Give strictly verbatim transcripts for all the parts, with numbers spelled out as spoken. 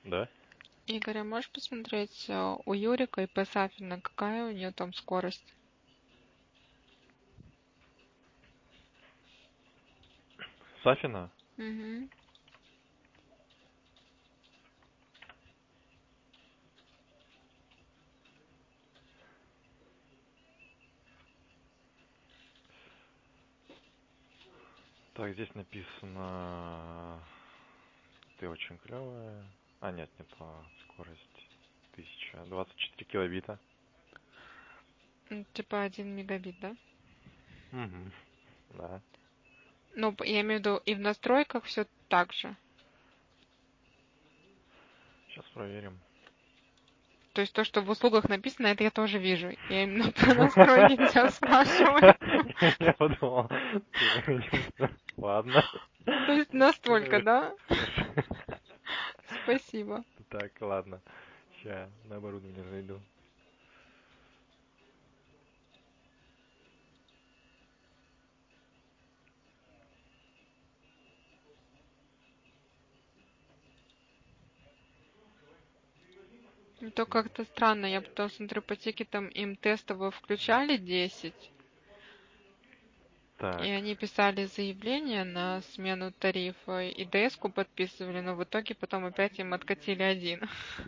Да? Игорь, а можешь посмотреть э, у Юрика и П. Сафина, какая у нее там скорость? Сафина? Угу. Так, здесь написано... Ты очень клевая. А, нет, не то. Скорость тысяча двадцать четыре килобита. Типа один мегабит, да? Угу. Да. Ну, п- я имею в виду, и в настройках все так же. Сейчас проверим. То есть то, что в услугах написано, это я тоже вижу. Я именно про настройки тебя спрашиваю. Я подумал. Ладно. То есть настолько, да? Хорошо. Спасибо. Так, ладно. Сейчас на оборудование зайду. То как-то странно, я потом смотрю по тикетам, им тестово включали десять, и Так. они писали заявление на смену тарифа, и ДС-ку подписывали, но в итоге потом опять им откатили один.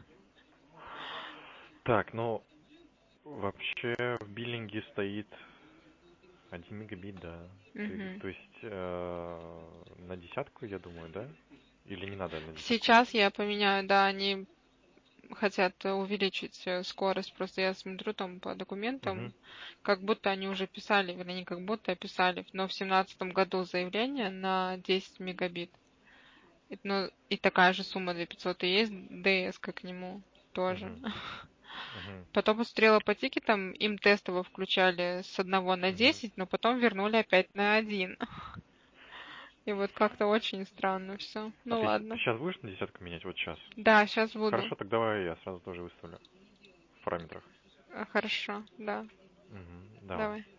Так, ну, вообще в биллинге стоит один мегабит, да. Ты, Мгм. то есть э, на десятку, я думаю, да? Или не надо на десятку? Сейчас я поменяю, да, они хотят увеличить э, скорость, просто я смотрю там по Угу. документам, как будто они уже писали, вернее, не как будто, а писали, но в семнадцатом году заявление на десять мегабит. И, ну, и такая же сумма две тысячи пятьсот и есть ДС к нему тоже. Угу. Угу. Потом посмотрела по тикетам, им тестово включали с одного на Угу. десять, но потом вернули опять на один. И вот как-то очень странно все. А Ну ты, ты ладно. сейчас будешь на десятку менять? Вот сейчас. Да, сейчас буду. Хорошо, так давай я сразу тоже выставлю в параметрах. А, Хорошо, да. Угу. Давай. Давай.